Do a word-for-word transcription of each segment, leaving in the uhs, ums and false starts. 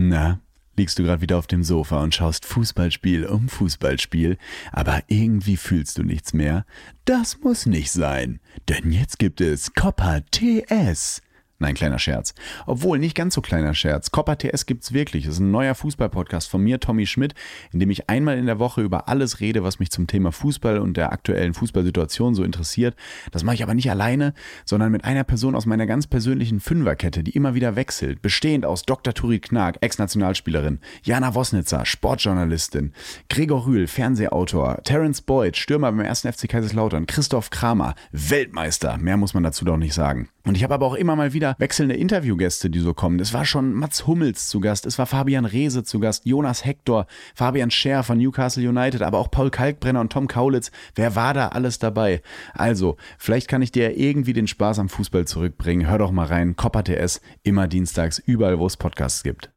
Na, liegst du gerade wieder auf dem Sofa und schaust Fußballspiel um Fußballspiel, aber irgendwie fühlst du nichts mehr? Das muss nicht sein, denn jetzt gibt es Copa T S. Nein, kleiner Scherz. Obwohl, nicht ganz so kleiner Scherz. Copa T S gibt's wirklich. Das ist ein neuer Fußball-Podcast von mir, Tommy Schmidt, in dem ich einmal in der Woche über alles rede, was mich zum Thema Fußball und der aktuellen Fußballsituation so interessiert. Das mache ich aber nicht alleine, sondern mit einer Person aus meiner ganz persönlichen Fünferkette, die immer wieder wechselt. Bestehend aus Doktor Turit Knag, Ex-Nationalspielerin, Jana Wosnitzer, Sportjournalistin, Gregor Rühl, Fernsehautor, Terence Boyd, Stürmer beim ersten F C Kaiserslautern, Christoph Kramer, Weltmeister. Mehr muss man dazu doch nicht sagen. Und ich habe aber auch immer mal wieder wechselnde Interviewgäste, die so kommen. Es war schon Mats Hummels zu Gast, es war Fabian Reese zu Gast, Jonas Hector, Fabian Scher von Newcastle United, aber auch Paul Kalkbrenner und Tom Kaulitz. Wer war da alles dabei? Also, vielleicht kann ich dir irgendwie den Spaß am Fußball zurückbringen. Hör doch mal rein, Copa T S, immer dienstags, überall, wo es Podcasts gibt.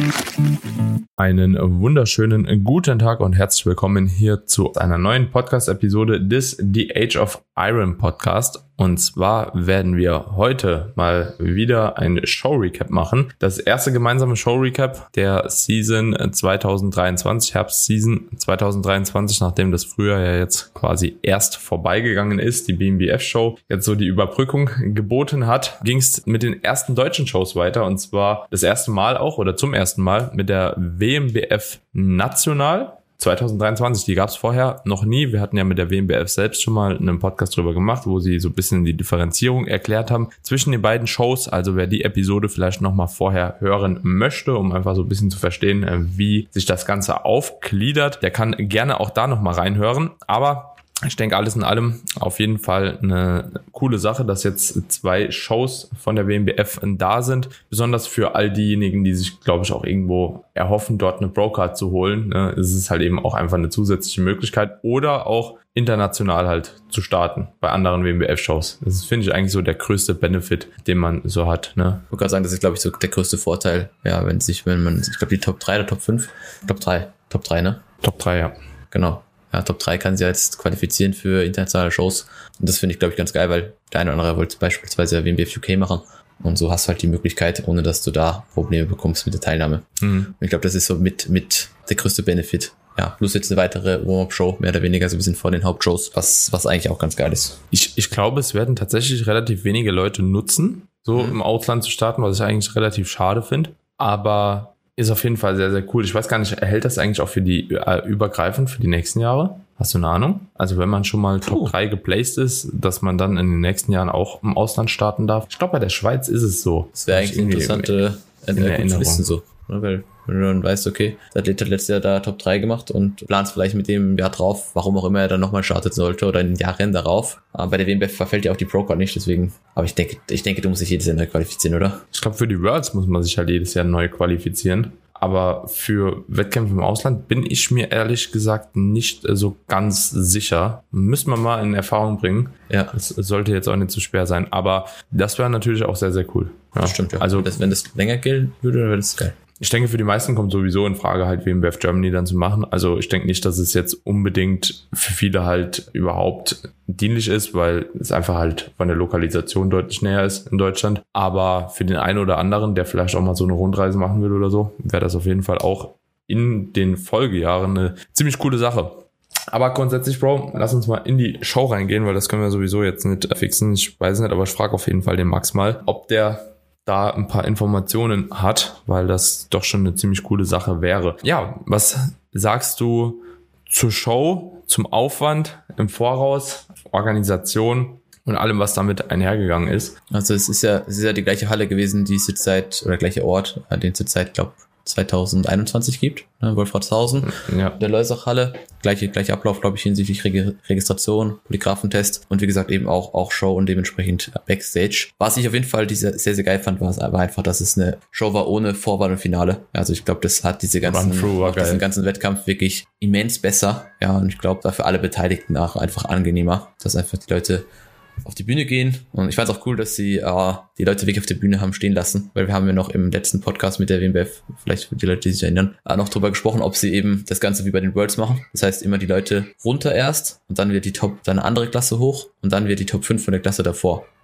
Einen wunderschönen guten Tag und herzlich willkommen hier zu einer neuen Podcast-Episode des The Age of Iron Podcast. Und zwar werden wir heute mal wieder ein Show-Recap machen. Das erste gemeinsame Show-Recap der Season zwanzig dreiundzwanzig, Herbst-Season zwanzig dreiundzwanzig, nachdem das Frühjahr ja jetzt quasi erst vorbeigegangen ist, die B M B F-Show jetzt so die Überbrückung geboten hat, ging es mit den ersten deutschen Shows weiter. Und zwar das erste Mal auch oder zum ersten Mal mit der W M B F National zwanzig dreiundzwanzig, die gab es vorher noch nie. Wir hatten ja mit der W M B F selbst schon mal einen Podcast drüber gemacht, wo sie so ein bisschen die Differenzierung erklärt haben zwischen den beiden Shows. Also wer die Episode vielleicht nochmal vorher hören möchte, um einfach so ein bisschen zu verstehen, wie sich das Ganze aufgliedert, der kann gerne auch da nochmal reinhören. Aber ich denke, alles in allem auf jeden Fall eine coole Sache, dass jetzt zwei Shows von der W M B F da sind. Besonders für all diejenigen, die sich, glaube ich, auch irgendwo erhoffen, dort eine Pro-Card zu holen. Es ist halt eben auch einfach eine zusätzliche Möglichkeit. Oder auch international halt zu starten bei anderen W M B F-Shows. Das ist, finde ich, eigentlich so der größte Benefit, den man so hat. Ne? Ich wollte gerade sagen, das ist, glaube ich, so der größte Vorteil. Ja, wenn sich, wenn man, ich glaube, die Top drei oder Top fünf? Top drei. Top drei, ne? Top drei, ja. Genau. Ja, Top drei kann sie jetzt qualifizieren für internationale Shows. Und das finde ich, glaube ich, ganz geil, weil der eine oder andere wollte beispielsweise W M B F U K machen. Und so hast du halt die Möglichkeit, ohne dass du da Probleme bekommst mit der Teilnahme. Mhm. Und ich glaube, das ist so mit, mit der größte Benefit. Ja, plus jetzt eine weitere Warm-Up-Show, mehr oder weniger so ein bisschen vor den Hauptshows, was, was eigentlich auch ganz geil ist. Ich, ich glaube, es werden tatsächlich relativ wenige Leute nutzen, so mhm. im Ausland zu starten, was ich eigentlich relativ schade finde. Aber ist auf jeden Fall sehr, sehr cool. Ich weiß gar nicht, erhält das eigentlich auch für die äh, übergreifend für die nächsten Jahre? Hast du eine Ahnung? Also wenn man schon mal Top oh. drei geplaced ist, dass man dann in den nächsten Jahren auch im Ausland starten darf. Ich glaube, bei der Schweiz ist es so. Das wäre eigentlich eine interessante in in Erinnerung. Wissen so. Weil wenn du dann weißt, okay, der Athlet hat letztes Jahr da Top drei gemacht und planst vielleicht mit dem Jahr drauf, warum auch immer er dann nochmal starten sollte oder in den Jahren darauf. Aber bei der W M B F verfällt ja auch die Pro-Card nicht, deswegen. Aber ich denke, ich denke, du musst dich jedes Jahr neu qualifizieren, oder? Ich glaube, für die Worlds muss man sich halt jedes Jahr neu qualifizieren. Aber für Wettkämpfe im Ausland bin ich mir ehrlich gesagt nicht so ganz sicher. Müssen wir mal in Erfahrung bringen. Ja. Es sollte jetzt auch nicht zu schwer sein. Aber das wäre natürlich auch sehr, sehr cool. Ja, das stimmt, ja. Also, das, wenn das länger gilt würde, dann wäre das geil. Ich denke, für die meisten kommt sowieso in Frage, halt W M B F Germany dann zu machen. Also ich denke nicht, dass es jetzt unbedingt für viele halt überhaupt dienlich ist, weil es einfach halt von der Lokalisation deutlich näher ist in Deutschland. Aber für den einen oder anderen, der vielleicht auch mal so eine Rundreise machen will oder so, wäre das auf jeden Fall auch in den Folgejahren eine ziemlich coole Sache. Aber grundsätzlich, Bro, lass uns mal in die Show reingehen, weil das können wir sowieso jetzt nicht fixen. Ich weiß nicht, aber ich frage auf jeden Fall den Max mal, ob der da ein paar Informationen hat, weil das doch schon eine ziemlich coole Sache wäre. Ja, was sagst du zur Show, zum Aufwand im Voraus, Organisation und allem, was damit einhergegangen ist? Also es ist ja, es ist ja die gleiche Halle gewesen, die es jetzt seit, oder gleiche Ort, den es jetzt seit, glaube zwanzig einundzwanzig gibt, ne, Wolfratshausen, ja. Der Leusach-Halle, gleiche, gleiche Ablauf, glaube ich, hinsichtlich Reg- Registration, Polygraphentest und wie gesagt eben auch, auch Show und dementsprechend Backstage. Was ich auf jeden Fall diese, sehr, sehr geil fand, war es aber einfach, dass es eine Show war ohne Vorwahl und Finale. Also ich glaube, das hat diese ganzen, diesen ganzen Wettkampf wirklich immens besser. Ja, und ich glaube, da für alle Beteiligten auch einfach angenehmer, dass einfach die Leute auf die Bühne gehen. Und ich fand es auch cool, dass sie äh, die Leute wirklich auf der Bühne haben stehen lassen, weil wir haben ja noch im letzten Podcast mit der W M B F, vielleicht für die Leute, die sich erinnern, äh, noch drüber gesprochen, ob sie eben das Ganze wie bei den Worlds machen. Das heißt, immer die Leute runter erst und dann wieder die Top, dann eine andere Klasse hoch und dann wieder die Top fünf von der Klasse davor.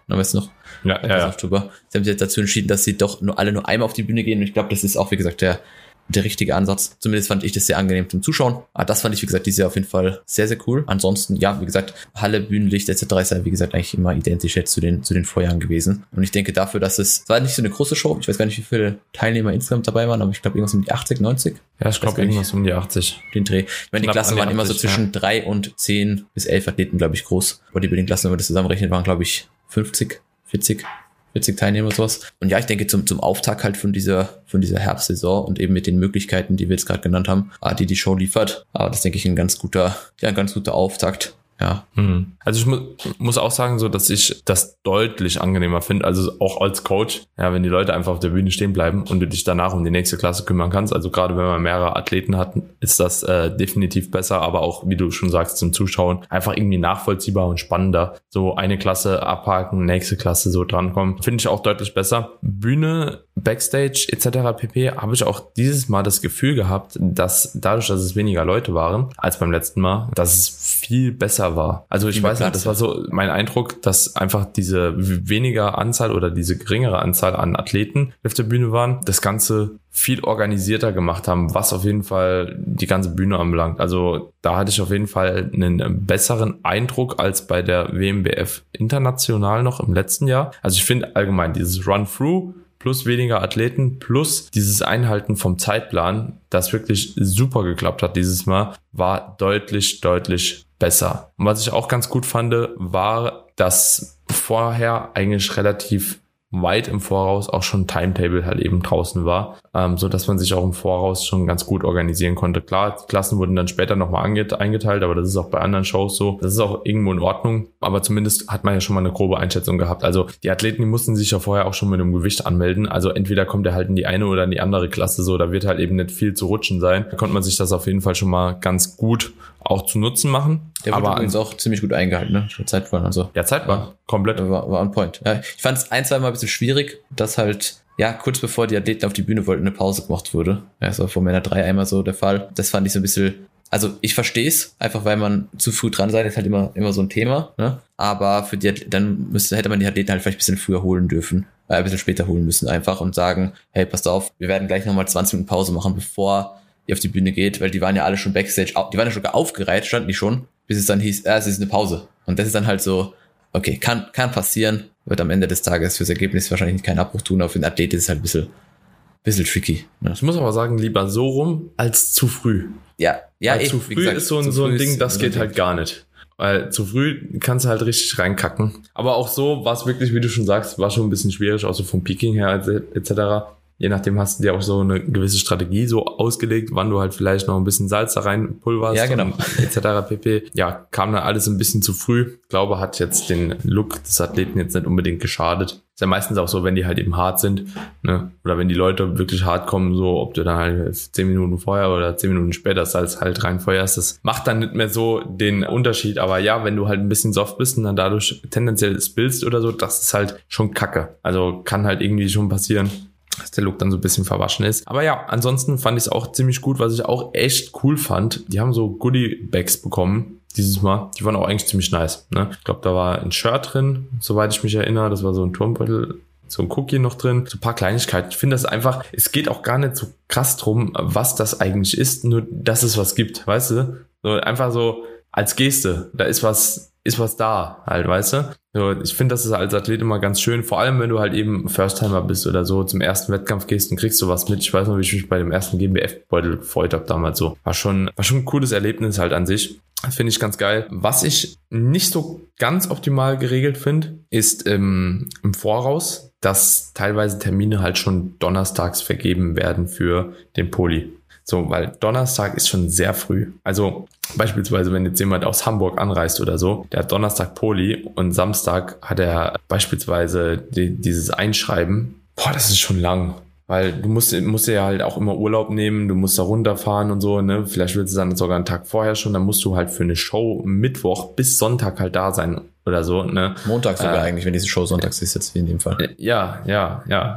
ne, weißt du noch? Ja, ja, ja. Oktober. Sie haben sich jetzt dazu entschieden, dass sie doch nur alle nur einmal auf die Bühne gehen und ich glaube, das ist auch, wie gesagt, der der richtige Ansatz. Zumindest fand ich das sehr angenehm zum Zuschauen. Aber das fand ich, wie gesagt, dieses Jahr auf jeden Fall sehr, sehr cool. Ansonsten, ja, wie gesagt, Halle, Bühnenlicht et cetera ist ja, wie gesagt, eigentlich immer identisch jetzt zu den, zu den Vorjahren gewesen. Und ich denke dafür, dass es, es war nicht so eine große Show. Ich weiß gar nicht, wie viele Teilnehmer insgesamt dabei waren, aber ich glaube irgendwas um die achtzig, neunzig. Ja, ich glaube irgendwas um die achtzig. Den Dreh. Ich meine, die Klassen waren immer so zwischen drei und zehn bis elf Athleten, glaube ich, groß. Bodybuilding-Klassen, wenn man das zusammenrechnet, waren, glaube ich, fünfzig, vierzig. vierzig Teilnehmer oder sowas. Und ja, ich denke zum zum Auftakt halt von dieser von dieser Herbstsaison und eben mit den Möglichkeiten, die wir jetzt gerade genannt haben, die die Show liefert. Aber das denke ich ein ganz guter, ja, ein ganz guter Auftakt. Ja. Also ich mu- muss auch sagen, so, dass ich das deutlich angenehmer finde, also auch als Coach, ja, wenn die Leute einfach auf der Bühne stehen bleiben und du dich danach um die nächste Klasse kümmern kannst. Also gerade wenn man mehrere Athleten hat, ist das äh, definitiv besser, aber auch, wie du schon sagst, zum Zuschauen einfach irgendwie nachvollziehbar und spannender. So eine Klasse abhaken, nächste Klasse so drankommen, finde ich auch deutlich besser. Bühne, Backstage et cetera pp. Habe ich auch dieses Mal das Gefühl gehabt, dass dadurch, dass es weniger Leute waren als beim letzten Mal, dass es viel besser war. Also ich weiß nicht, das war so mein Eindruck, dass einfach diese weniger Anzahl oder diese geringere Anzahl an Athleten auf der Bühne waren, das Ganze viel organisierter gemacht haben, was auf jeden Fall die ganze Bühne anbelangt. Also da hatte ich auf jeden Fall einen besseren Eindruck als bei der W M B F international noch im letzten Jahr. Also ich finde allgemein dieses Run-Through plus weniger Athleten, plus dieses Einhalten vom Zeitplan, das wirklich super geklappt hat dieses Mal, war deutlich, deutlich besser. Und was ich auch ganz gut fand, war, dass vorher eigentlich relativ weit im Voraus auch schon ein Timetable halt eben draußen war, ähm, so dass man sich auch im Voraus schon ganz gut organisieren konnte. Klar, die Klassen wurden dann später nochmal ange- eingeteilt, aber das ist auch bei anderen Shows so. Das ist auch irgendwo in Ordnung, aber zumindest hat man ja schon mal eine grobe Einschätzung gehabt. Also die Athleten, die mussten sich ja vorher auch schon mit einem Gewicht anmelden. Also entweder kommt er halt in die eine oder in die andere Klasse so, da wird halt eben nicht viel zu rutschen sein. Da konnte man sich das auf jeden Fall schon mal ganz gut auch zu Nutzen machen. Der wurde übrigens auch ziemlich gut eingehalten, ne? Zeitplan und so. Ja, Zeitplan. Ja. Komplett. War, war on point. Ja, ich fand es ein, zwei Mal ein bisschen schwierig, dass halt, ja, kurz bevor die Athleten auf die Bühne wollten, eine Pause gemacht wurde. Ja, das war vor Männer drei einmal so der Fall. Das fand ich so ein bisschen, also ich verstehe es, einfach weil man zu früh dran sei, ist halt immer, immer so ein Thema, ne? Aber für die, dann müsste, hätte man die Athleten halt vielleicht ein bisschen früher holen dürfen, äh, ein bisschen später holen müssen einfach und sagen, hey, passt auf, wir werden gleich nochmal zwanzig Minuten Pause machen, bevor ihr auf die Bühne geht, weil die waren ja alle schon Backstage, die waren ja sogar aufgereiht, standen die schon, bis es dann hieß, äh, es ist eine Pause. Und das ist dann halt so, okay, kann, kann passieren, wird am Ende des Tages fürs Ergebnis wahrscheinlich keinen Abbruch tun, aber für den Athlet ist es halt ein bisschen, bisschen tricky. Ne? Ich muss aber sagen, lieber so rum als zu früh. Ja, ja, Weil eh, zu früh gesagt, ist so ein, so ein Ding, das geht halt gar nicht. Weil zu früh kannst du halt richtig reinkacken. Aber auch so war es wirklich, wie du schon sagst, war schon ein bisschen schwierig, auch so vom Peaking her et cetera. Je nachdem hast du dir auch so eine gewisse Strategie so ausgelegt, wann du halt vielleicht noch ein bisschen Salz da rein pulverst. Ja, genau. et cetera pp. Ja, kam dann alles ein bisschen zu früh. Ich glaube, hat jetzt den Look des Athleten jetzt nicht unbedingt geschadet. Ist ja meistens auch so, wenn die halt eben hart sind, ne? Oder wenn die Leute wirklich hart kommen, so, ob du dann halt zehn Minuten vorher oder zehn Minuten später Salz halt reinfeuerst, das macht dann nicht mehr so den Unterschied. Aber ja, wenn du halt ein bisschen soft bist und dann dadurch tendenziell spillst oder so, das ist halt schon Kacke. Also kann halt irgendwie schon passieren, dass der Look dann so ein bisschen verwaschen ist. Aber ja, ansonsten fand ich es auch ziemlich gut, was ich auch echt cool fand. Die haben so Goodie-Bags bekommen dieses Mal. Die waren auch eigentlich ziemlich nice. Ne? Ich glaube, da war ein Shirt drin, soweit ich mich erinnere. Das war so ein Turmbeutel, so ein Cookie noch drin. So ein paar Kleinigkeiten. Ich finde das einfach, es geht auch gar nicht so krass drum, was das eigentlich ist, nur dass es was gibt, weißt du? So einfach so als Geste. Da ist was, ist was da halt, weißt du? So, ich finde, das ist als Athlet immer ganz schön, vor allem wenn du halt eben First-Timer bist oder so, zum ersten Wettkampf gehst und kriegst du was mit. Ich weiß noch, wie ich mich bei dem ersten G M B F-Beutel gefreut habe damals so. War schon, war schon ein cooles Erlebnis halt an sich. Finde ich ganz geil. Was ich nicht so ganz optimal geregelt finde, ist ähm, im Voraus, dass teilweise Termine halt schon donnerstags vergeben werden für den Poli. So, weil Donnerstag ist schon sehr früh. Also beispielsweise, wenn jetzt jemand aus Hamburg anreist oder so, der hat Donnerstag Poli und Samstag hat er beispielsweise die, dieses Einschreiben. Boah, das ist schon lang. Weil du musst, musst ja halt auch immer Urlaub nehmen, du musst da runterfahren und so, ne? Vielleicht willst du dann sogar einen Tag vorher schon, dann musst du halt für eine Show Mittwoch bis Sonntag halt da sein oder so, ne? Montag sogar äh, eigentlich, wenn diese Show sonntags ist, jetzt wie in dem Fall. Ja, ja, ja.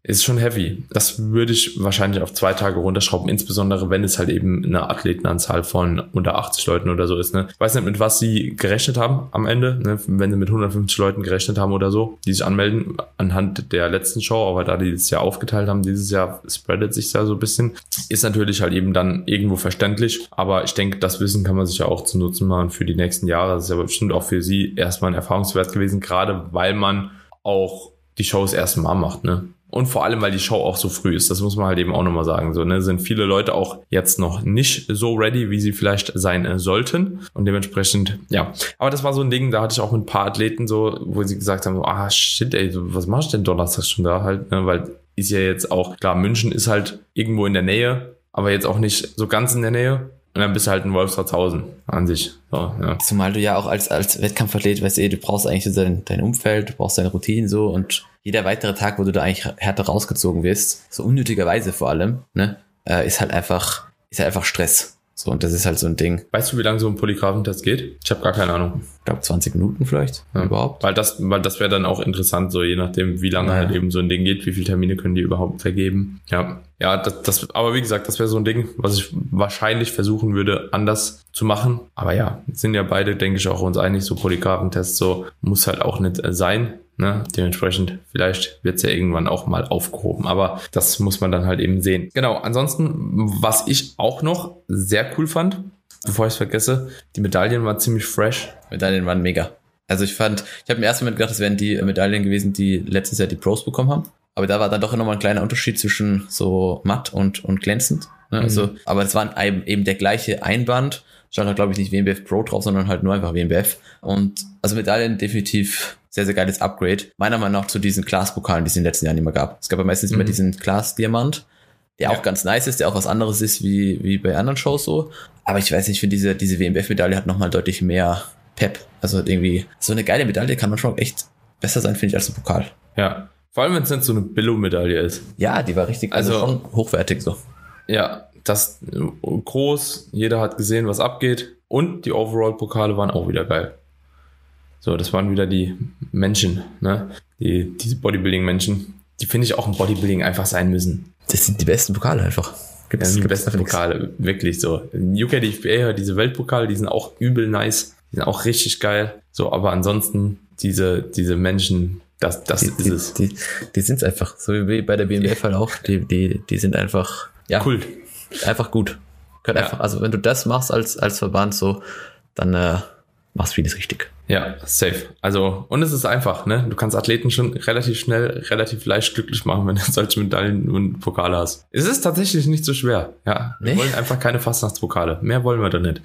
ist schon heavy. Das würde ich wahrscheinlich auf zwei Tage runterschrauben, insbesondere wenn es halt eben eine Athletenanzahl von unter achtzig Leuten oder so ist. Ne? Ich weiß nicht, mit was sie gerechnet haben am Ende, ne? Wenn sie mit hundertfünfzig Leuten gerechnet haben oder so, die sich anmelden anhand der letzten Show, aber da die das Jahr aufgeteilt haben, dieses Jahr spreadet sich da so ein bisschen, ist natürlich halt eben dann irgendwo verständlich, aber ich denke, das Wissen kann man sich ja auch zu Nutzen machen für die nächsten Jahre. Das ist ja bestimmt auch für sie erstmal ein Erfahrungswert gewesen, gerade weil man auch die Show das erste Mal macht, ne? Und vor allem, weil die Show auch so früh ist, das muss man halt eben auch nochmal sagen. So, ne, sind viele Leute auch jetzt noch nicht so ready, wie sie vielleicht sein äh, sollten. Und dementsprechend, ja. Aber das war so ein Ding, da hatte ich auch mit ein paar Athleten so, wo sie gesagt haben, ah shit, ey, was machst du denn Donnerstag schon da halt? Ne? Weil ist ja jetzt auch, klar, München ist halt irgendwo in der Nähe, aber jetzt auch nicht so ganz in der Nähe. Und dann bist du halt in Wolfratshausen an sich. So, ja. Zumal du ja auch als, als Wettkampfathlet, weißt du, du brauchst eigentlich so dein, dein Umfeld, du brauchst deine Routinen so und jeder weitere Tag, wo du da eigentlich härter rausgezogen wirst, so unnötigerweise vor allem, ne, äh, ist halt einfach, ist halt einfach Stress. So, und das ist halt so ein Ding. Weißt du, wie lange so ein Polygraphentest geht? Ich habe gar keine Ahnung. Ich glaube zwanzig Minuten vielleicht, ja. Überhaupt. Weil das, weil das wäre dann auch interessant, so je nachdem, wie lange ja. halt eben so ein Ding geht, wie viele Termine können die überhaupt vergeben. Ja, ja, das, das, aber wie gesagt, das wäre so ein Ding, was ich wahrscheinlich versuchen würde, anders zu machen. Aber ja, sind ja beide, denke ich, auch uns einig, so Polygraphentests, so muss halt auch nicht sein. Ne? Dementsprechend, vielleicht wird es ja irgendwann auch mal aufgehoben, aber das muss man dann halt eben sehen. Genau, ansonsten, was ich auch noch sehr cool fand, bevor ich es vergesse, die Medaillen waren ziemlich fresh. Medaillen waren mega. Also ich fand, ich habe im ersten Moment gedacht, das wären die Medaillen gewesen, die letztes Jahr die Pros bekommen haben. Aber da war dann doch nochmal ein kleiner Unterschied zwischen so matt und, und glänzend. Ne? Mhm. Also, aber es war eben der gleiche Einband. Stand da, glaube ich, nicht W M B F Pro drauf, sondern halt nur einfach W M B F. Und also Medaillen definitiv sehr, sehr geiles Upgrade. Meiner Meinung nach zu diesen Glaspokalen, die es in den letzten Jahren immer gab. Es gab ja meistens mhm. immer diesen Glasdiamant, der ja. auch ganz nice ist, der auch was anderes ist wie, wie bei anderen Shows so. Aber ich weiß nicht, ich finde diese, diese W M B F-Medaille hat nochmal deutlich mehr Pep. Also irgendwie so eine geile Medaille kann man schon echt besser sein, finde ich, als ein Pokal. Ja. Vor allem, wenn es nicht so eine Billo-Medaille ist. Ja, die war richtig, also, also schon hochwertig so. Ja, das groß, jeder hat gesehen, was abgeht. Und die Overall-Pokale waren auch wieder geil. So, das waren wieder die Menschen, ne? Die, diese Bodybuilding-Menschen, die finde ich auch im Bodybuilding einfach sein müssen. Das sind die besten Pokale einfach. Gibt es die besten Pokale, wirklich so. U K D F B A, diese Weltpokale, die sind auch übel nice. Die sind auch richtig geil. So, aber ansonsten, diese, diese Menschen, das, das die, ist die, es. Die, die sind es einfach. So wie bei der B M B F halt auch. Die, die, die sind einfach, ja. Cool. Einfach gut. Können ja. einfach, also wenn du das machst als, als Verband so, dann, äh, machst du vieles richtig. Ja, safe. Also, und es ist einfach, ne? Du kannst Athleten schon relativ schnell, relativ leicht glücklich machen, wenn du solche Medaillen und Pokale hast. Es ist tatsächlich nicht so schwer. Ja, wir nee? wollen einfach keine Fastnachtspokale. Mehr wollen wir da nicht.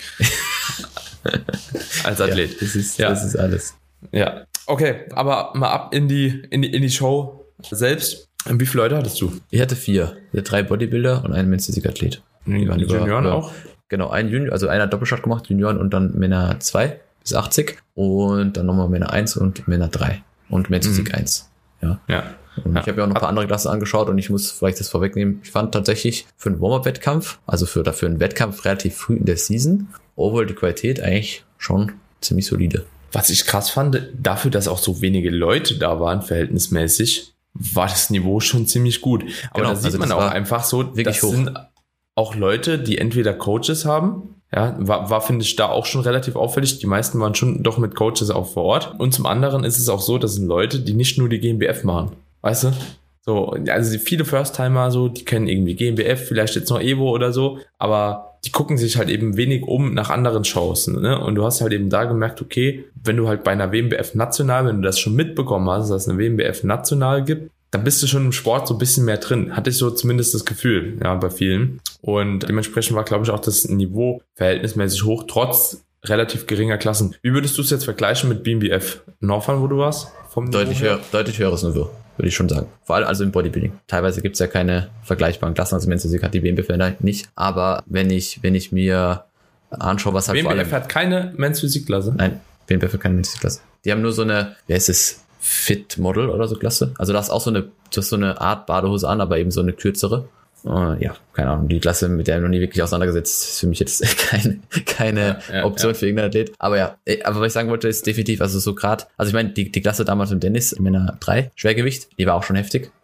Als Athlet. Ja, das ist, ja. das ist alles. Ja. Okay, aber mal ab in die, in die, in die Show selbst. Wie viele Leute hattest du? Ich hatte vier. Ich hatte drei Bodybuilder und einen Men's-Physik-Athlet. Die waren Junioren über, auch? Genau, ein Junior, also einer hat Doppelshot gemacht, Junioren und dann Männer zwei bis achtzig und dann nochmal Männer eins und Männer drei und Men's Physik mhm. eins. Ja. ja. Und ja. ich habe ja auch noch ein paar andere Klassen angeschaut und ich muss vielleicht das vorwegnehmen. Ich fand tatsächlich für einen Warm-Up-Wettkampf, also für dafür einen Wettkampf relativ früh in der Season, overall die Qualität eigentlich schon ziemlich solide. Was ich krass fand, dafür, dass auch so wenige Leute da waren, verhältnismäßig, war das Niveau schon ziemlich gut. Aber genau, da sieht also man auch einfach so, wirklich das hoch. Sind auch Leute, die entweder Coaches haben, ja, war, war finde ich da auch schon relativ auffällig. Die meisten waren schon doch mit Coaches auch vor Ort. Und zum anderen ist es auch so, das sind Leute, die nicht nur die G M B F machen, weißt du? So, also viele First-Timer so, die kennen irgendwie G M B F, vielleicht jetzt noch Evo oder so, aber die gucken sich halt eben wenig um nach anderen Shows, ne? Und du hast halt eben da gemerkt, okay, wenn du halt bei einer W M B F National, wenn du das schon mitbekommen hast, dass es eine W M B F National gibt, dann bist du schon im Sport so ein bisschen mehr drin. Hatte ich so zumindest das Gefühl, ja, bei vielen. Und dementsprechend war, glaube ich, auch das Niveau verhältnismäßig hoch, trotz relativ geringer Klassen. Wie würdest du es jetzt vergleichen mit B M B F Northern, wo du warst? Vom deutlich, höher, deutlich höheres Niveau, würde ich schon sagen. Vor allem also im Bodybuilding. Teilweise gibt es ja keine vergleichbaren Klassen, also Men's Physik hat die B M B F nicht. Aber wenn ich, wenn ich mir anschaue, was halt B M B F vor allem... B M B F hat keine Men's Physik Klasse? Nein, B M B F hat keine Men's Physik Klasse. Die haben nur so eine, wer ist es? Fit Model oder so Klasse. Also da ist auch so eine, das ist so eine Art Badehose an, aber eben so eine kürzere. Uh, ja, keine Ahnung. Die Klasse, mit der ich noch nie wirklich auseinandergesetzt, ist für mich jetzt keine, keine ja, ja, Option ja. für irgendeinen Athlet. Aber ja, aber was ich sagen wollte, ist definitiv, also so gerade, also ich meine, die, die Klasse damals mit Dennis, Männer drei, Schwergewicht, die war auch schon heftig.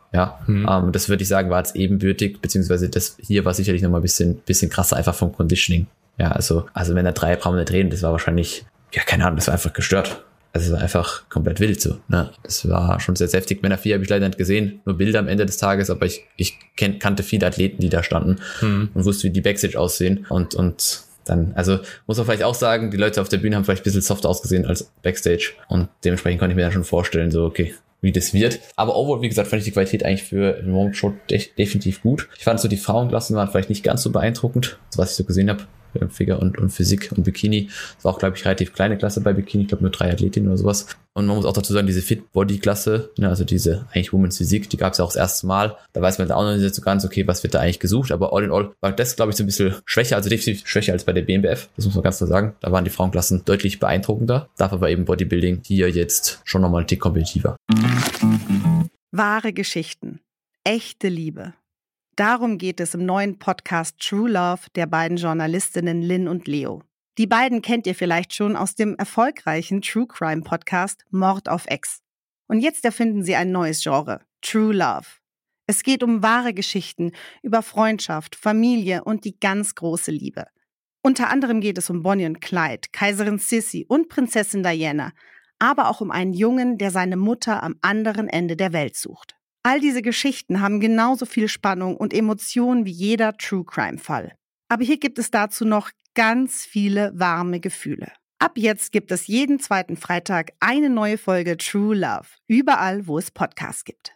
Ja, mhm. ähm, das würde ich sagen, war jetzt ebenbürtig, beziehungsweise das hier war sicherlich nochmal ein bisschen, bisschen krasser, einfach vom Conditioning. Ja, also, also wenn er drei brauchen wir nicht reden, das war wahrscheinlich, ja, keine Ahnung, das war einfach gestört. Also es war einfach komplett wild so. Ne? Das war schon sehr, sehr heftig. Männer vier habe ich leider nicht gesehen, nur Bilder am Ende des Tages, aber ich, ich kenn, kannte viele Athleten, die da standen mhm. und wusste, wie die Backstage aussehen. Und, und dann, also muss man vielleicht auch sagen, die Leute auf der Bühne haben vielleicht ein bisschen softer ausgesehen als Backstage. Und dementsprechend konnte ich mir dann schon vorstellen, so okay, wie das wird. Aber overall, wie gesagt, fand ich die Qualität eigentlich für den Moment schon de- definitiv gut. Ich fand so, die Frauenklassen waren vielleicht nicht ganz so beeindruckend, was ich so gesehen habe. Figure und, und Physik und Bikini. Das war auch, glaube ich, relativ kleine Klasse bei Bikini. Ich glaube, nur drei Athletinnen oder sowas. Und man muss auch dazu sagen, diese Fit-Body-Klasse, ne, also diese eigentlich Women's Physik, die gab es ja auch das erste Mal. Da weiß man auch noch nicht so ganz, okay, was wird da eigentlich gesucht. Aber all in all war das, glaube ich, so ein bisschen schwächer, also definitiv schwächer als bei der B M B F. Das muss man ganz klar sagen. Da waren die Frauenklassen deutlich beeindruckender. Dafür war eben Bodybuilding hier jetzt schon nochmal ein Tick kompetitiver. Wahre Geschichten. Echte Liebe. Darum geht es im neuen Podcast True Love der beiden Journalistinnen Lynn und Leo. Die beiden kennt ihr vielleicht schon aus dem erfolgreichen True Crime Podcast Mord auf Ex. Und jetzt erfinden sie ein neues Genre, True Love. Es geht um wahre Geschichten über Freundschaft, Familie und die ganz große Liebe. Unter anderem geht es um Bonnie und Clyde, Kaiserin Sissi und Prinzessin Diana, aber auch um einen Jungen, der seine Mutter am anderen Ende der Welt sucht. All diese Geschichten haben genauso viel Spannung und Emotionen wie jeder True-Crime-Fall. Aber hier gibt es dazu noch ganz viele warme Gefühle. Ab jetzt gibt es jeden zweiten Freitag eine neue Folge True Love, überall, wo es Podcasts gibt.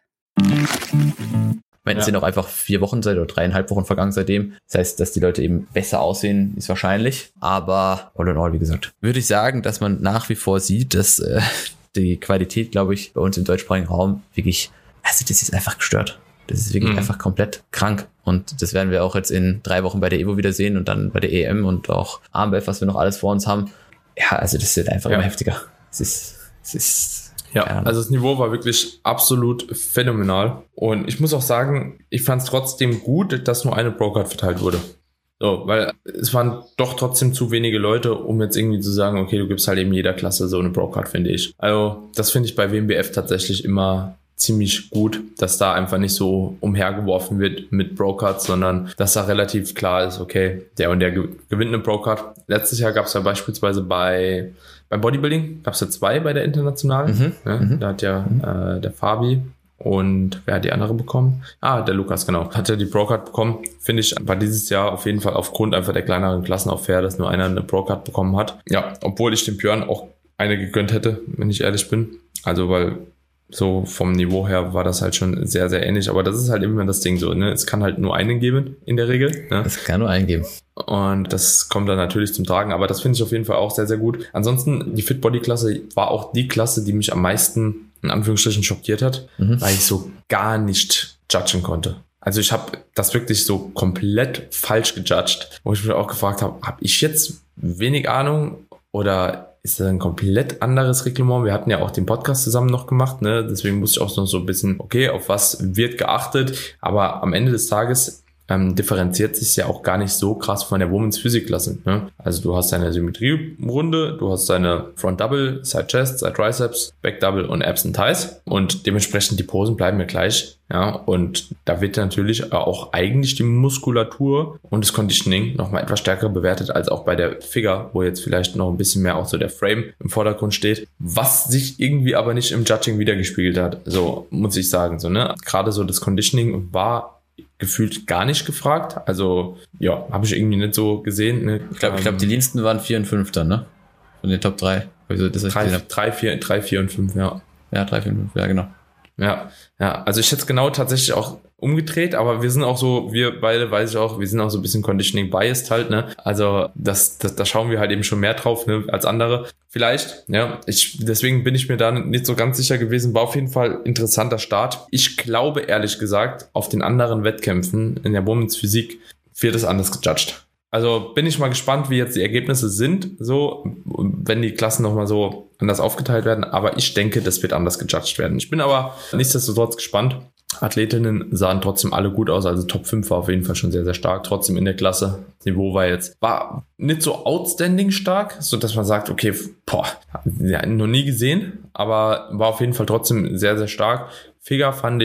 Wenn es sind auch einfach vier Wochen seit oder dreieinhalb Wochen vergangen seitdem. Das heißt, dass die Leute eben besser aussehen, ist wahrscheinlich. Aber all in all, wie gesagt, würde ich sagen, dass man nach wie vor sieht, dass äh, die Qualität, glaube ich, bei uns im deutschsprachigen Raum wirklich, also das ist einfach gestört. Das ist wirklich mhm. einfach komplett krank. Und das werden wir auch jetzt in drei Wochen bei der Evo wieder sehen und dann bei der E M und auch A M B F, was wir noch alles vor uns haben. Ja, also das wird einfach ja. immer heftiger. Es ist, es ist, ja, also das Niveau war wirklich absolut phänomenal. Und ich muss auch sagen, ich fand es trotzdem gut, dass nur eine Pro-Card verteilt wurde. So, weil es waren doch trotzdem zu wenige Leute, um jetzt irgendwie zu sagen, okay, du gibst halt eben jeder Klasse so eine Pro-Card, finde ich. Also das finde ich bei W M B F tatsächlich immer ziemlich gut, dass da einfach nicht so umhergeworfen wird mit Pro-Cards, sondern dass da relativ klar ist, okay, der und der gewinnt eine Pro-Card. Letztes Jahr gab es ja beispielsweise bei beim Bodybuilding, gab es ja zwei bei der internationalen. Mhm, ja, mhm. Da hat ja mhm. äh, der Fabi und wer hat die andere bekommen? Ah, der Lukas, genau. Hat ja die Pro-Card bekommen. Finde ich, war dieses Jahr auf jeden Fall aufgrund einfach der kleineren Klassen auch fair, dass nur einer eine Pro-Card bekommen hat. Ja, obwohl ich dem Björn auch eine gegönnt hätte, wenn ich ehrlich bin. Also, weil so vom Niveau her war das halt schon sehr, sehr ähnlich. Aber das ist halt immer das Ding so, ne? Es kann halt nur einen geben in der Regel. Ne? Es kann nur einen geben. Und das kommt dann natürlich zum Tragen. Aber das finde ich auf jeden Fall auch sehr, sehr gut. Ansonsten, die Fit-Body-Klasse war auch die Klasse, die mich am meisten in Anführungsstrichen schockiert hat, mhm. weil ich so gar nicht judgen konnte. Also ich habe das wirklich so komplett falsch gejudged, wo ich mich auch gefragt habe, habe ich jetzt wenig Ahnung oder ist das ein komplett anderes Reglement? Wir hatten ja auch den Podcast zusammen noch gemacht, ne? Deswegen musste ich auch noch so ein bisschen, okay, auf was wird geachtet? Aber am Ende des Tages ähm, differenziert sich ja auch gar nicht so krass von der Women's Physik-Klasse, ne? Also du hast deine Symmetrierunde, du hast deine Front Double, Side Chest, Side Triceps, Back Double und Abs and Thighs und dementsprechend die Posen bleiben ja gleich. Ja, und da wird natürlich auch eigentlich die Muskulatur und das Conditioning nochmal etwas stärker bewertet als auch bei der Figure, wo jetzt vielleicht noch ein bisschen mehr auch so der Frame im Vordergrund steht, was sich irgendwie aber nicht im Judging wiedergespiegelt hat, so muss ich sagen, so, ne, gerade so das Conditioning war gefühlt gar nicht gefragt, also ja, habe ich irgendwie nicht so gesehen, ne? Ich glaube, ich glaube, die Leansten waren vier und fünf dann, ne, von den Top drei, also das drei, drei, vier, drei, vier und fünf, ja. Ja, drei, vier und fünf, ja, genau. Ja, ja, also ich hätte es genau tatsächlich auch umgedreht, aber wir sind auch so, wir beide, weiß ich auch, wir sind auch so ein bisschen Conditioning-biased halt, ne, also das, das, da schauen wir halt eben schon mehr drauf, ne, als andere. Vielleicht, ja, ich, deswegen bin ich mir da nicht so ganz sicher gewesen, war auf jeden Fall interessanter Start. Ich glaube, ehrlich gesagt, auf den anderen Wettkämpfen in der Women's Physik wird es anders gejudged. Also bin ich mal gespannt, wie jetzt die Ergebnisse sind, so, wenn die Klassen nochmal so anders aufgeteilt werden. Aber ich denke, das wird anders gejudged werden. Ich bin aber nichtsdestotrotz gespannt. Athletinnen sahen trotzdem alle gut aus. Also Top fünf war auf jeden Fall schon sehr, sehr stark. Trotzdem in der Klasse. Das Niveau war jetzt, war nicht so outstanding stark, so dass man sagt, okay, boah, ja, noch nie gesehen. Aber war auf jeden Fall trotzdem sehr, sehr stark. Figure fand ich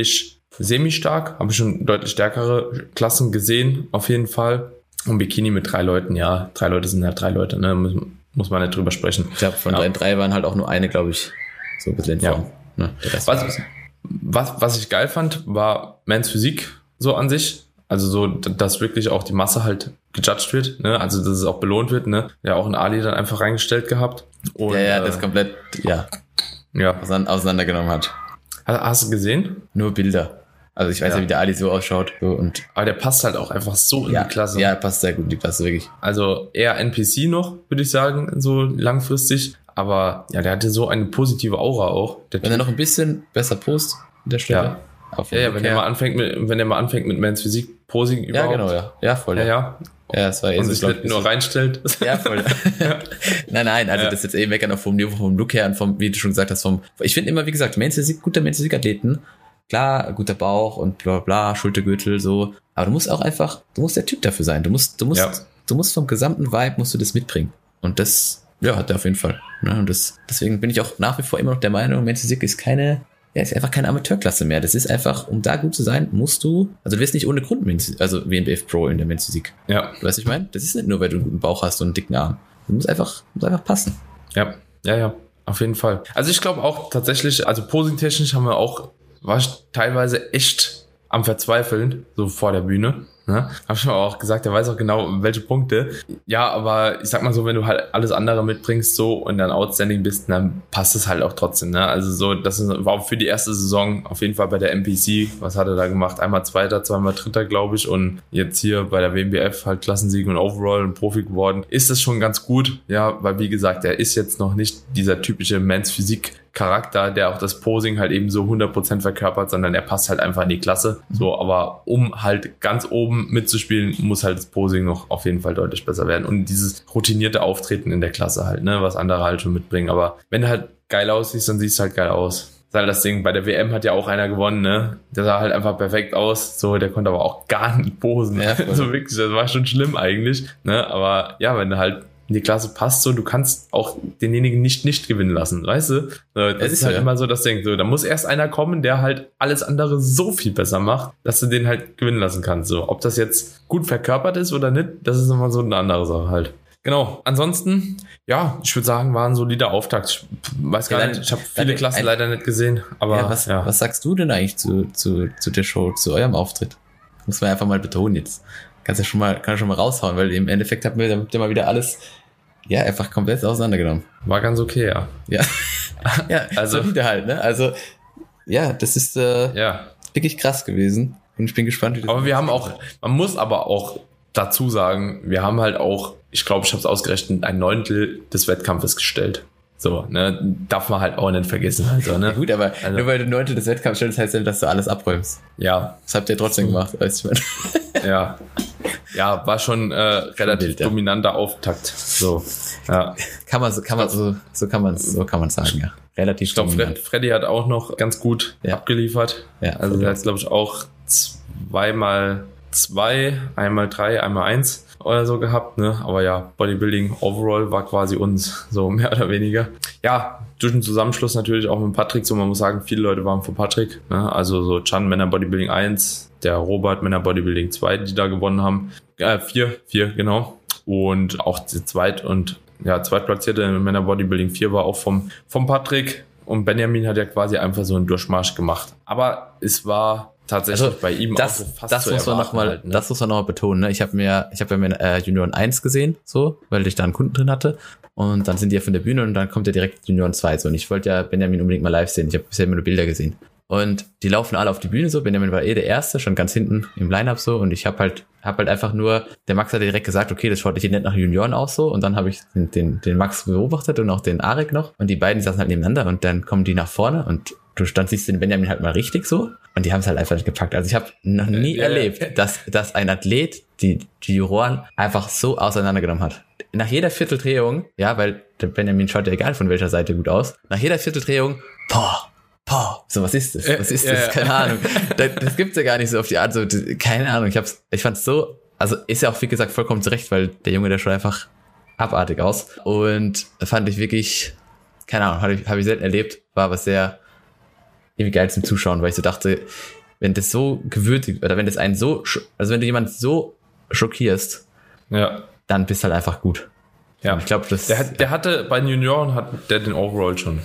semi-stark, habe ich schon deutlich stärkere Klassen gesehen, auf jeden Fall. Und Bikini mit drei Leuten, ja, drei Leute sind halt drei Leute, ne, muss, muss man nicht drüber sprechen. Ich glaube, von ja. den drei waren halt auch nur eine, glaube ich, so ein bisschen in Form. Ja. Ne, was, was, was ich geil fand, war Mans Physik so an sich. Also so, dass wirklich auch die Masse halt gejudged wird, ne? Also dass es auch belohnt wird, ne? Ja, auch ein Ali dann einfach reingestellt gehabt. Und, ja, ja, äh, das komplett, ja, ja. auseinandergenommen hat. Hast du gesehen? Nur Bilder. Also ich weiß ja, ja wie der Ali so ausschaut. So, und aber der passt halt auch einfach so in ja, die Klasse. Ja, passt sehr gut in die Klasse, wirklich. Also eher N P C noch, würde ich sagen, so langfristig. Aber ja, der hatte so eine positive Aura auch. Der wenn typ. Er noch ein bisschen besser post in der Stelle. Ja. Auf ja, ja, wenn er mal anfängt mit, wenn er mal anfängt mit Mans Physik Posing überhaupt. Ja, genau, ja. Ja, voll. Ja, ja. Ja, das war und sich nicht nur reinstellt. Ja, voll. nein, nein, also ja. Das ist jetzt eh meckern auch vom Niveau, vom Look her und vom, wie du schon gesagt hast, vom, ich finde immer, wie gesagt, Mans Physik, guter Mans Physik-Athleten, klar, guter Bauch und bla, bla, Schultergürtel, so. Aber du musst auch einfach, du musst der Typ dafür sein. Du musst, du musst, ja. du musst vom gesamten Vibe musst du das mitbringen. Und das, ja, hat er auf jeden Fall. Ja, und das, deswegen bin ich auch nach wie vor immer noch der Meinung, Mans Physik ist keine, ja, ist einfach keine Amateurklasse mehr. Das ist einfach, um da gut zu sein, musst du, also du wirst nicht ohne Grund, also W N B F Pro in der Men's Physik. Ja. Du weißt, was ich meine? Das ist nicht nur, weil du einen guten Bauch hast und einen dicken Arm. Du musst einfach, musst einfach passen. Ja, ja, ja, auf jeden Fall. Also ich glaube auch tatsächlich, also posing-technisch haben wir auch, war ich teilweise echt am Verzweifeln, so vor der Bühne. Ne? Hab schon auch gesagt, er weiß auch genau, welche Punkte. Ja, aber ich sag mal so, wenn du halt alles andere mitbringst so und dann outstanding bist, dann passt es halt auch trotzdem. Ne? Also so, das war auch für die erste Saison auf jeden Fall bei der M P C. Was hat er da gemacht? Einmal Zweiter, zweimal Dritter, glaube ich. Und jetzt hier bei der W M B F halt Klassensieg und Overall und Profi geworden. Ist das schon ganz gut. Ja, weil wie gesagt, er ist jetzt noch nicht dieser typische Mans Physik Charakter, der auch das Posing halt eben so hundert Prozent verkörpert, sondern er passt halt einfach in die Klasse. So, aber um halt ganz oben mitzuspielen, muss halt das Posing noch auf jeden Fall deutlich besser werden. Und dieses routinierte Auftreten in der Klasse halt, ne, was andere halt schon mitbringen. Aber wenn du halt geil aussiehst, dann siehst du halt geil aus. Das ist halt das Ding, bei der W M hat ja auch einer gewonnen, ne? Der sah halt einfach perfekt aus. So, der konnte aber auch gar nicht posen. Ja, also wirklich, das war schon schlimm eigentlich, ne? Aber ja, wenn du halt in die Klasse passt, so, du kannst auch denjenigen nicht nicht gewinnen lassen, weißt du? Das, das ist halt ja immer so das Ding. So, da muss erst einer kommen, der halt alles andere so viel besser macht, dass du den halt gewinnen lassen kannst. So, ob das jetzt gut verkörpert ist oder nicht, das ist immer so eine andere Sache halt. Genau. Ansonsten, ja, ich würde sagen, war ein solider Auftakt. Ich weiß gar ja, nicht, ich habe viele dann, Klassen ein, leider nicht gesehen. Aber ja, was, ja. was sagst du denn eigentlich zu, zu, zu der Show, zu eurem Auftritt? Muss man einfach mal betonen jetzt. Kannst ja schon mal, kann schon mal raushauen, weil im Endeffekt habt ihr, habt ihr mal wieder alles, ja, einfach komplett auseinandergenommen. War ganz okay, ja. Ja, ja, also solide halt, ne? Also, ja, das ist äh, ja wirklich krass gewesen. Und ich bin gespannt, wie das Aber wir haben auch, man muss aber auch dazu sagen, wir haben halt auch, ich glaube, ich habe es ausgerechnet, ein Neuntel des Wettkampfes gestellt. So, ne, darf man halt auch nicht vergessen. Also, ne? Ja, gut, aber also, nur weil du Neuntel des Wettkampfs stellst, heißt ja, dass du alles abräumst. Ja. Das habt ihr trotzdem gemacht, weißt du. Ja. Ja, war schon äh, relativ wild, ja. dominanter Auftakt. So, ja. Kann man so, kann man so, so kann man so kann man sagen, ja. Relativ. Ich glaube, Fred, Freddy hat auch noch ganz gut ja. abgeliefert. Ja, also der hat, glaube ich, auch zweimal zwei, einmal drei, einmal eins oder so gehabt, ne? Aber ja, Bodybuilding overall war quasi uns, so mehr oder weniger. Ja, durch den Zusammenschluss natürlich auch mit Patrick, so man muss sagen, viele Leute waren für Patrick, ne? Also so Chan Männer Bodybuilding eins, der Robert Männer Bodybuilding zwei, die da gewonnen haben. Äh, vier, vier, genau. Und auch die Zweit- und ja, Zweitplatzierte Männer Bodybuilding vier war auch vom, vom Patrick. Und Benjamin hat ja quasi einfach so einen Durchmarsch gemacht. Aber es war tatsächlich also bei ihm das, auch so fast das zu muss man noch mal, halt, ne? Das muss man noch mal betonen. Ne? Ich habe mir, ich habe ja mir äh, Junioren eins gesehen, so, weil ich da einen Kunden drin hatte. Und dann sind die ja von der Bühne und dann kommt ja direkt Junioren zwei. So. Und ich wollte ja Benjamin unbedingt mal live sehen. Ich habe bisher immer nur Bilder gesehen. Und die laufen alle auf die Bühne so. Benjamin war eh der Erste, schon ganz hinten im Line-Up so. Und ich habe halt, hab halt einfach nur, der Max hat direkt gesagt, okay, das schaut nicht nett nach Junioren aus so. Und dann habe ich den, den, den Max beobachtet und auch den Arek noch. Und die beiden saßen halt nebeneinander und dann kommen die nach vorne und du stand, siehst den Benjamin halt mal richtig so. Und die haben es halt einfach nicht gepackt. Also ich habe noch nie ja, erlebt, ja. dass, dass ein Athlet die, die Juroren einfach so auseinandergenommen hat. Nach jeder Vierteldrehung, ja, weil der Benjamin schaut ja egal von welcher Seite gut aus. Nach jeder Vierteldrehung, boah, boah, so was ist das? Was ist das? Ja, keine ja. Ahnung. Das, das gibt's ja gar nicht so auf die Art. So, das, keine Ahnung. Ich hab's, ich fand's so, also ist ja auch wie gesagt vollkommen zurecht, weil der Junge, der schaut einfach abartig aus. Und fand ich wirklich, keine Ahnung, habe ich, hab ich selten erlebt, war aber sehr irgendwie geil zum Zuschauen, weil ich so dachte, wenn das so gewürdigt, oder wenn das einen so, also wenn du jemanden so schockierst, ja. dann bist du halt einfach gut. Ja. Und ich glaube, das... Der, hat, der hatte, bei den Junioren hat der den Overall schon.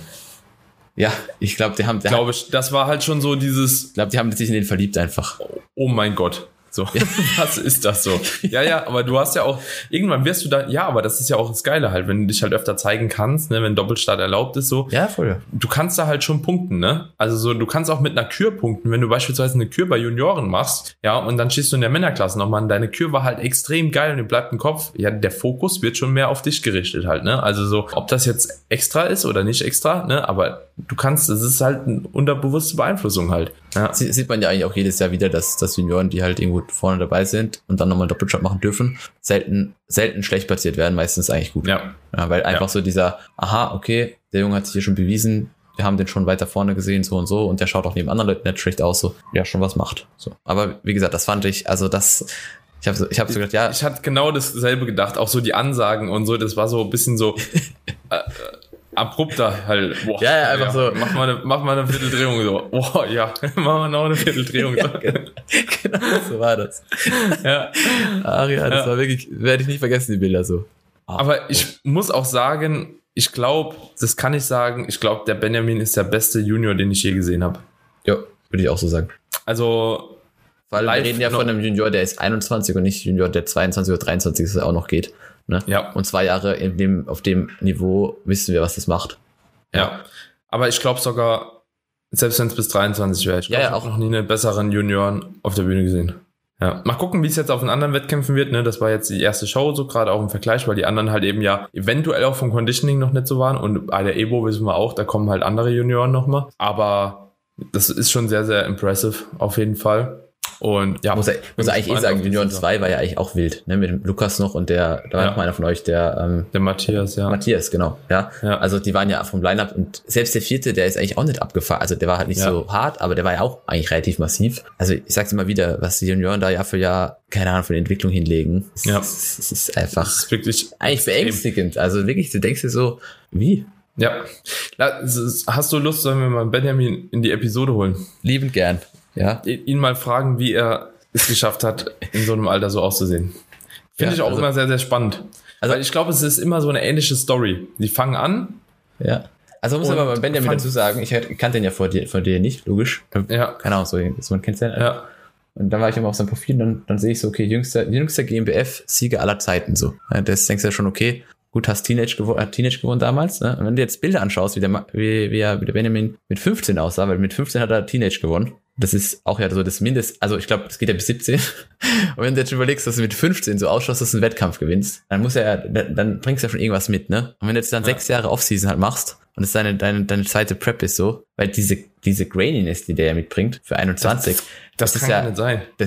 Ja, ich glaube, die haben... Glaube ich, das war halt schon so dieses... Ich glaube, die haben sich in den verliebt einfach. Oh mein Gott. So, ja. Was ist das so? Ja, ja, aber du hast ja auch, irgendwann wirst du da, ja, aber das ist ja auch das Geile halt, wenn du dich halt öfter zeigen kannst, ne, wenn Doppelstart erlaubt ist, so. Ja, voll. Du kannst da halt schon punkten, ne? Also so, du kannst auch mit einer Kür punkten, wenn du beispielsweise eine Kür bei Junioren machst, ja, und dann stehst du in der Männerklasse nochmal, und deine Kür war halt extrem geil und dir bleibt im Kopf, ja, der Fokus wird schon mehr auf dich gerichtet halt, ne? Also so, ob das jetzt extra ist oder nicht extra, ne? Aber du kannst, es ist halt eine unterbewusste Beeinflussung halt. Ja. Sie, sieht man ja eigentlich auch jedes Jahr wieder, dass, dass Junioren, die halt irgendwo vorne dabei sind und dann nochmal einen Doppelshot machen dürfen, selten, selten schlecht platziert werden, meistens eigentlich gut. Ja. Ja, weil einfach ja. so dieser, aha, okay, der Junge hat sich hier schon bewiesen, wir haben den schon weiter vorne gesehen, so und so, und der schaut auch neben anderen Leuten nicht schlecht aus, so, ja, schon was macht. So. Aber wie gesagt, das fand ich, also das, ich habe so, ich hab so gedacht, ja. Ich hatte genau dasselbe gedacht, auch so die Ansagen und so, das war so ein bisschen so, äh, abrupter halt. Boah, ja, ja, einfach ja. so. Mach mal, eine, mach mal eine Vierteldrehung so. Boah, ja, mach mal noch eine Vierteldrehung. Ja, genau, genau so war das. Ja. Ach ja, das ja. war wirklich, werde ich nicht vergessen, die Bilder so. Ach, Aber oh. ich muss auch sagen, ich glaube, das kann ich sagen, ich glaube, der Benjamin ist der beste Junior, den ich je gesehen habe. Ja, würde ich auch so sagen. Also, weil wir reden ja von einem Junior, der ist einundzwanzig und nicht Junior, der zweiundzwanzig oder dreiundzwanzig ist, auch noch geht. Ne? Ja. Und zwei Jahre in dem, auf dem Niveau wissen wir, was das macht. Ja. ja. Aber ich glaube sogar, selbst wenn es bis dreiundzwanzig wäre, ich glaube, ja, ja, ich habe noch nie einen besseren Junioren auf der Bühne gesehen. Ja. Mal gucken, wie es jetzt auf den anderen Wettkämpfen wird. Ne? Das war jetzt die erste Show, so gerade auch im Vergleich, weil die anderen halt eben ja eventuell auch vom Conditioning noch nicht so waren. Und bei der Evo wissen wir auch, da kommen halt andere Junioren nochmal. Aber das ist schon sehr, sehr impressive auf jeden Fall. Und ja, muss er, muss er eigentlich eh sagen, Junioren zwei war ja eigentlich auch wild, ne, mit dem Lukas noch und der, da war ja noch einer von euch, der, ähm, der Matthias, ja. Matthias, genau, ja. ja. Also die waren ja vom Line-Up und selbst der vierte, der ist eigentlich auch nicht abgefahren, also der war halt nicht ja. so hart, aber der war ja auch eigentlich relativ massiv. Also ich sag's immer wieder, was die Junioren da Jahr für Jahr, keine Ahnung, für die Entwicklung hinlegen, es, ja. es, es ist einfach das ist wirklich eigentlich beängstigend. Also wirklich, du denkst dir so, wie? Ja. Hast du Lust, sollen wir mal Benjamin in die Episode holen? Liebend gern. Ja. Ihn mal fragen, wie er es geschafft hat, in so einem Alter so auszusehen. Finde ja, ich auch also, immer sehr, sehr spannend. Also, weil ich glaube, es ist immer so eine ähnliche Story. Die fangen an. Ja. Also muss aber bei Benjamin dazu sagen, ich kannte den ja vor dir, vor dir nicht, logisch. Ja. Keine Ahnung, so, so man kennt den. Ja. Und dann war ich immer auf seinem Profil und dann, dann sehe ich so, okay, jüngster, jüngster G M B F-Sieger aller Zeiten, so. Das denkst du ja schon, okay, gut, hast Teenage gewonnen, hat Teenage gewonnen damals, ne? Und wenn du jetzt Bilder anschaust, wie der, wie, wie, er, wie der Benjamin mit fünfzehn aussah, weil mit fünfzehn hat er Teenage gewonnen. Das ist auch ja so das Mindest, also ich glaube, das geht ja bis siebzehn. Und wenn du jetzt überlegst, dass du mit fünfzehn so ausschaust, dass du einen Wettkampf gewinnst, dann muss er, dann, dann bringst du ja schon irgendwas mit, ne? Und wenn du jetzt dann ja. sechs Jahre Offseason halt machst und es deine, deine, deine zweite Prep ist so, weil diese, diese Graininess, die der ja mitbringt, für einundzwanzig, das, das, das kann ist ja nicht sein. Das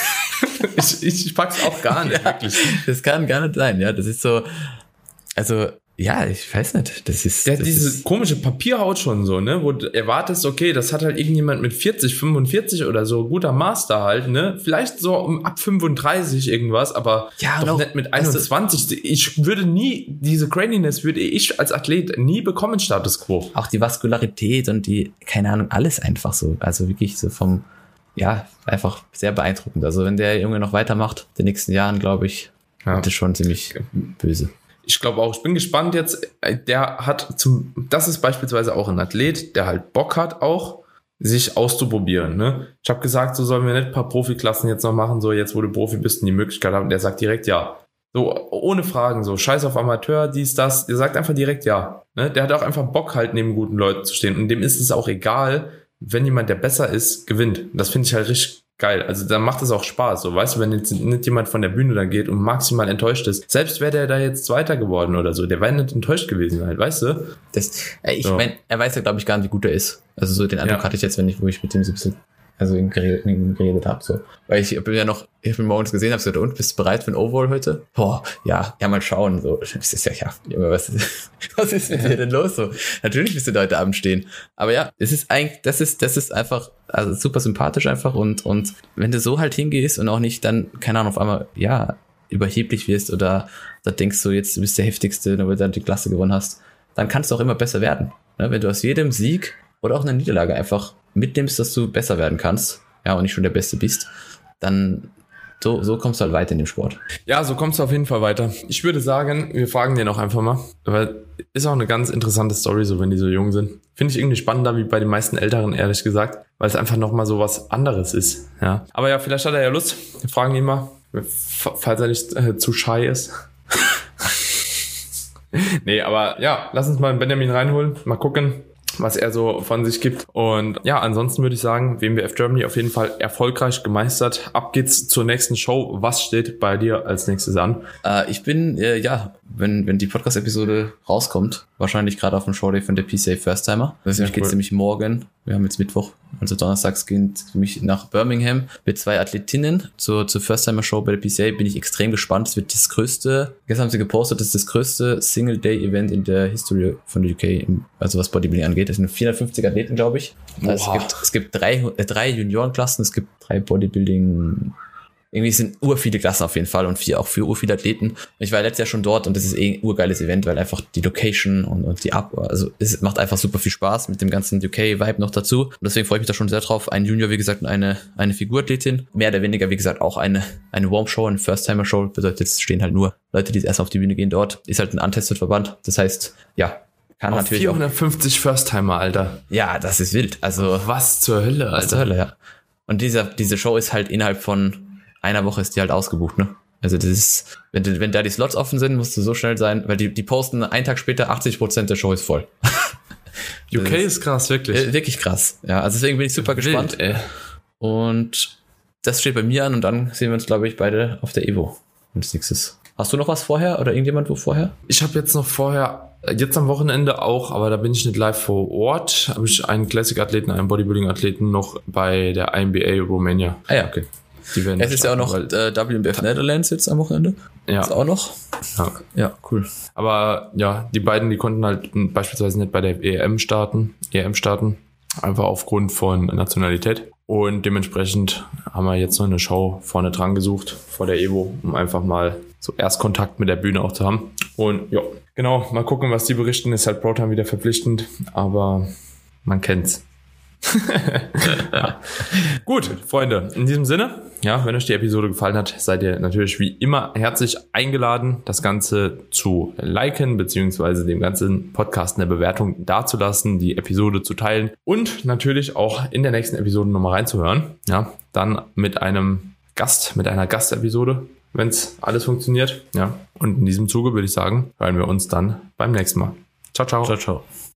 ich, ich, ich pack's auch gar nicht, ja, wirklich. Das kann gar nicht sein, ja. Das ist so, also, ja, ich weiß nicht. Das ist. Der hat das diese ist komische Papierhaut schon so, ne? Wo du erwartest, okay, das hat halt irgendjemand mit vierzig, fünfundvierzig oder so, guter Master halt, ne? Vielleicht so um ab fünfunddreißig irgendwas, aber ja, doch noch, nicht mit einundzwanzig. Ich würde nie, diese Graininess würde ich als Athlet nie bekommen, Status Quo. Auch die Vaskularität und die, keine Ahnung, alles einfach so. Also wirklich so vom, ja, einfach sehr beeindruckend. Also wenn der Junge noch weitermacht, in den nächsten Jahren, glaube ich, ja. wird das schon ziemlich böse. Ich glaube auch, ich bin gespannt jetzt, der hat zum, das ist beispielsweise auch ein Athlet, der halt Bock hat auch, sich auszuprobieren, ne? Ich habe gesagt, so sollen wir nicht ein paar Profiklassen jetzt noch machen, so jetzt, wo du Profi bist und die Möglichkeit haben, der sagt direkt ja. So, ohne Fragen, so, scheiß auf Amateur, dies, das, der sagt einfach direkt ja, ne? Der hat auch einfach Bock halt neben guten Leuten zu stehen und dem ist es auch egal, wenn jemand, der besser ist, gewinnt. Das finde ich halt richtig geil. Also dann macht es auch Spaß. So, weißt du, wenn jetzt nicht jemand von der Bühne da geht und maximal enttäuscht ist, selbst wäre der da jetzt Zweiter geworden oder so, der wäre nicht enttäuscht gewesen halt, weißt du? Das, äh, ich so. meine, er weiß ja, glaube ich, gar nicht, wie gut er ist. Also so den Eindruck ja. hatte ich jetzt, wenn ich, wo ich mit dem so ein bisschen, also geredet, geredet habe, so. Weil ich bin ja noch, ich bin morgens gesehen, habe gesagt, und, bist du bereit für ein Overall heute? Boah, ja, ja, mal schauen, so. Das ist ja, ja, Junge, was, was ist mit dir denn los, so? Natürlich bist du da heute Abend stehen. Aber ja, es ist eigentlich, das ist, das ist einfach, also super sympathisch einfach und, und wenn du so halt hingehst und auch nicht dann, keine Ahnung, auf einmal, ja, überheblich wirst oder da denkst du, jetzt du bist der Heftigste, nur weil du dann die Klasse gewonnen hast, dann kannst du auch immer besser werden. Ne? Wenn du aus jedem Sieg oder auch einer Niederlage einfach mitnimmst, dass du besser werden kannst ja, und nicht schon der Beste bist, dann so, so kommst du halt weiter in dem Sport. Ja, so kommst du auf jeden Fall weiter. Ich würde sagen, wir fragen den auch einfach mal, weil ist auch eine ganz interessante Story, so wenn die so jung sind. Finde ich irgendwie spannender wie bei den meisten Älteren, ehrlich gesagt, weil es einfach nochmal so was anderes ist. Ja. Aber ja, vielleicht hat er ja Lust. Wir fragen ihn mal, falls er nicht äh, zu shy ist. Nee, aber ja, lass uns mal Benjamin reinholen, mal gucken, was er so von sich gibt. Und ja, ansonsten würde ich sagen, W M W F Germany auf jeden Fall erfolgreich gemeistert. Ab geht's zur nächsten Show. Was steht bei dir als nächstes an? Äh, ich bin, äh, ja, wenn wenn die Podcast-Episode rauskommt, wahrscheinlich gerade auf dem Showday von der P C A First Timer. Deswegen ja, geht's cool. Nämlich morgen, wir haben jetzt Mittwoch, also donnerstags geht es für mich nach Birmingham mit zwei Athletinnen zur, zur First Timer Show bei der P C A. Bin ich extrem gespannt. Es wird das größte, gestern haben sie gepostet, das ist das größte Single-Day-Event in der History von der U K, also was Bodybuilding angeht. Das sind vierhundertfünfzig Athleten, glaube ich. Also es gibt, es gibt drei, äh, drei Juniorenklassen, es gibt drei Bodybuilding, irgendwie sind ur viele Klassen auf jeden Fall und vier, auch für ur viele Athleten. Ich war letztes Jahr schon dort und das ist eh ein urgeiles Event, weil einfach die Location und, und die Ab, also es macht einfach super viel Spaß mit dem ganzen U K-Vibe noch dazu. Und deswegen freue ich mich da schon sehr drauf. Ein Junior, wie gesagt, und eine, eine Figurathletin. Mehr oder weniger, wie gesagt, auch eine, eine Warm-Show, eine First-Timer-Show. Bedeutet, es stehen halt nur Leute, die erst auf die Bühne gehen dort. Ist halt ein untested Verband. Das heißt, ja, kann auf natürlich vierhundertfünfzig First-Timer, Alter. Ja, das ist wild. Also was zur Hölle, Alter. Was zur Hölle, ja. Und dieser, diese Show ist halt innerhalb von einer Woche ist die halt ausgebucht, ne? Also das ist, wenn, wenn da die Slots offen sind, musst du so schnell sein, weil die, die posten einen Tag später, achtzig Prozent der Show ist voll. U K ist, ist krass, wirklich. Äh, wirklich krass. Ja, also deswegen bin ich super Wild, gespannt. Ey. Und das steht bei mir an und dann sehen wir uns, glaube ich, beide auf der Evo als nächstes. Hast du noch was vorher oder irgendjemand wo vorher? Ich habe jetzt noch vorher, jetzt am Wochenende auch, aber da bin ich nicht live vor Ort, habe ich einen Classic-Athleten, einen Bodybuilding-Athleten noch bei der I M B A Romania. Ah ja, okay. Die werden es ist ja auch noch äh, W M B F Netherlands jetzt am Wochenende. Ja. Ist auch noch. Ja. Ja, cool. Aber ja, die beiden, die konnten halt beispielsweise nicht bei der E M starten, E M starten, einfach aufgrund von Nationalität. Und dementsprechend haben wir jetzt noch eine Show vorne dran gesucht, vor der Evo, um einfach mal so Erstkontakt mit der Bühne auch zu haben. Und ja, genau, mal gucken, was die berichten. Ist halt Pro-Time wieder verpflichtend, aber man kennt's. Ja. Gut, Freunde, in diesem Sinne, ja, wenn euch die Episode gefallen hat, seid ihr natürlich wie immer herzlich eingeladen, das Ganze zu liken, beziehungsweise dem ganzen Podcast eine Bewertung dazulassen, die Episode zu teilen und natürlich auch in der nächsten Episode nochmal reinzuhören. Ja, dann mit einem Gast, mit einer Gastepisode, wenn es alles funktioniert. Ja, und in diesem Zuge würde ich sagen, hören wir uns dann beim nächsten Mal. Ciao, ciao. Ciao, ciao.